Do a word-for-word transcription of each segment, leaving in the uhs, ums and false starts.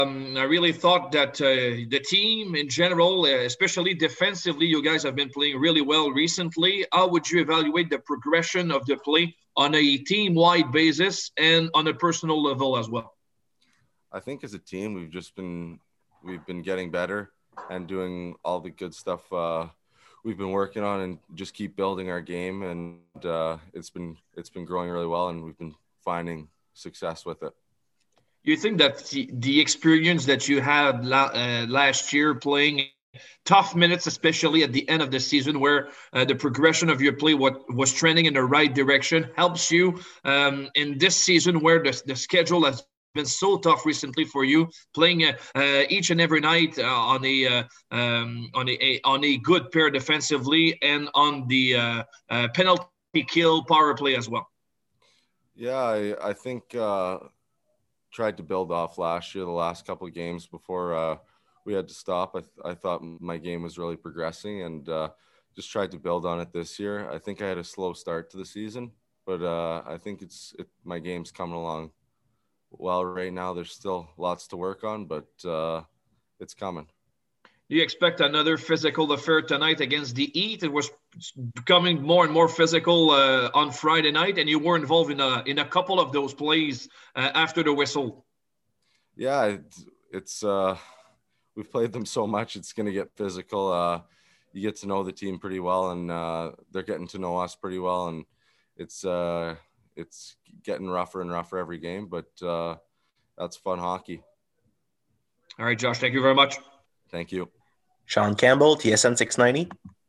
Um, I really thought that uh, the team in general, uh, especially defensively, you guys have been playing really well recently. How would you evaluate the progression of the play on a team-wide basis and on a personal level as well? I think as a team, we've just been we've been getting better and doing all the good stuff uh, we've been working on, and just keep building our game. And uh, it's been it's been growing really well, and we've been finding success with it. You think that the, the experience that you had la- uh, last year playing tough minutes, especially at the end of the season, where uh, the progression of your play what was trending in the right direction, helps you um, in this season where the, the schedule has been so tough recently for you, playing uh, uh, each and every night uh, on a uh, um, on a, a on a good pair defensively and on the uh, uh, penalty kill power play as well. Yeah, I, I think uh, tried to build off last year, the last couple of games before uh, we had to stop. I, th- I thought my game was really progressing, and uh, just tried to build on it this year. I think I had a slow start to the season, but uh, I think it's it, my game's coming along well right now. There's still lots to work on, but uh, it's coming. Do you expect another physical affair tonight against the Heat? It was becoming more and more physical uh, on Friday night, and you were involved in a in a couple of those plays uh, after the whistle. Yeah, it's, it's uh, we've played them so much. It's going to get physical. Uh, you get to know the team pretty well, and uh, they're getting to know us pretty well, and it's uh, it's getting rougher and rougher every game. But uh, that's fun hockey. All right, Josh, thank you very much. Thank you. Sean Campbell, T S N six ninety.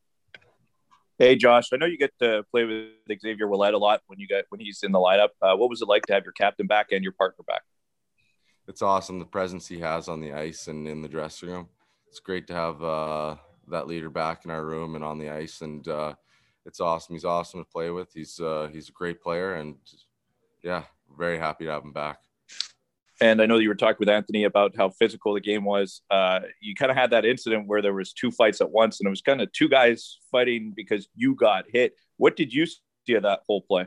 Hey, Josh. I know you get to play with Xavier Ouellet a lot when you get when he's in the lineup. Uh, what was it like to have your captain back and your partner back? It's awesome, the presence he has on the ice and in the dressing room. It's great to have uh, that leader back in our room and on the ice, and uh, it's awesome. He's awesome to play with. He's uh, he's a great player, and yeah, very happy to have him back. And I know you were talking with Anthony about how physical the game was. Uh, you kind of had that incident where there was two fights at once, and it was kind of two guys fighting because you got hit. What did you see of that whole play?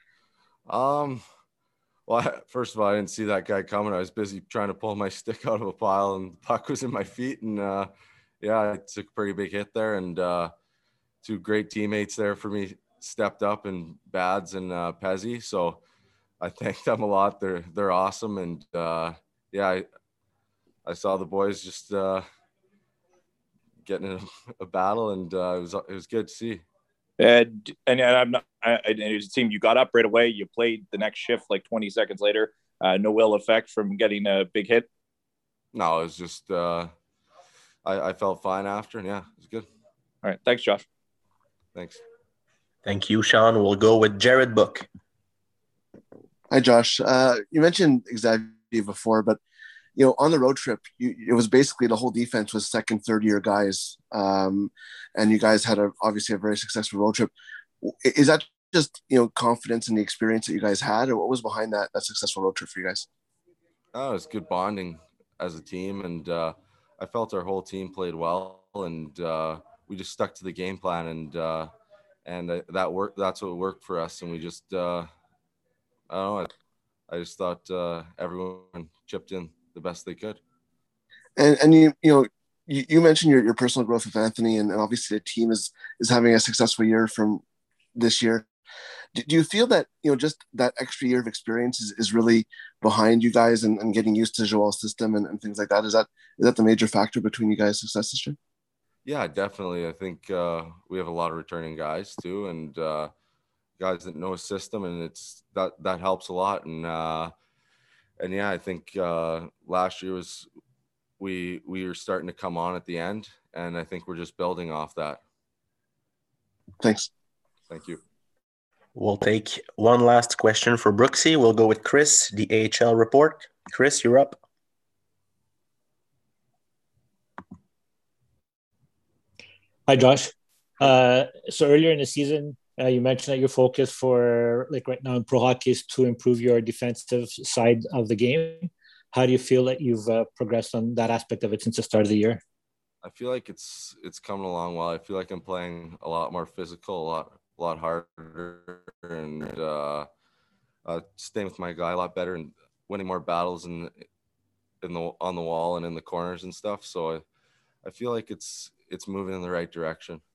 Um, well, first of all, I didn't see that guy coming. I was busy trying to pull my stick out of a pile, and the puck was in my feet. And uh, yeah, I took a pretty big hit there. And uh, two great teammates there for me stepped up, and Bads and uh, Pezzi. So I thank them a lot. They're they're awesome, and uh, yeah, I, I saw the boys just uh, getting in a, a battle, and uh, it was it was good to see. And and, and I'm not. I, it seemed you got up right away. You played the next shift like twenty seconds later. Uh, no ill effect from getting a big hit. No, it was just uh, I, I felt fine after, and yeah, it was good. All right, thanks, Josh. Thanks. Thank you, Sean. We'll go with Jared Book. Hi, Josh. Uh, you mentioned Xavier before, but you know, on the road trip, you, it was basically the whole defense was second, third year guys, um, and you guys had a, obviously a very successful road trip. Is that just you know confidence in the experience that you guys had, or what was behind that that successful road trip for you guys? Oh, it's good bonding as a team, and uh, I felt our whole team played well, and uh, we just stuck to the game plan, and uh, and uh, that worked. That's what worked for us, and we just. Uh, I don't know. I, I just thought uh, everyone chipped in the best they could. And and you you know you, you mentioned your, your personal growth with Anthony, and, and obviously the team is is having a successful year from this year. Do, do you feel that you know just that extra year of experience is, is really behind you guys and, and getting used to Joel's system and, and things like that? Is that is that the major factor between you guys' success this year? Yeah, definitely. I think uh, we have a lot of returning guys too, and. Uh, guys that know a system, and it's that that helps a lot. And uh and yeah, I think uh last year was we we were starting to come on at the end, and I think we're just building off that. Thanks. Thank you. We'll take one last question for Brooksy. We'll go with Chris, the A H L report. Chris, you're up. Hi, Josh. Uh, so earlier in the season, Uh, you mentioned that your focus for like right now in pro hockey is to improve your defensive side of the game. How do you feel that you've uh, progressed on that aspect of it since the start of the year? I feel like it's it's coming along well. I feel like I'm playing a lot more physical, a lot a lot harder, and uh, uh, staying with my guy a lot better and winning more battles in in the on the wall and in the corners and stuff. So I, I feel like it's it's moving in the right direction.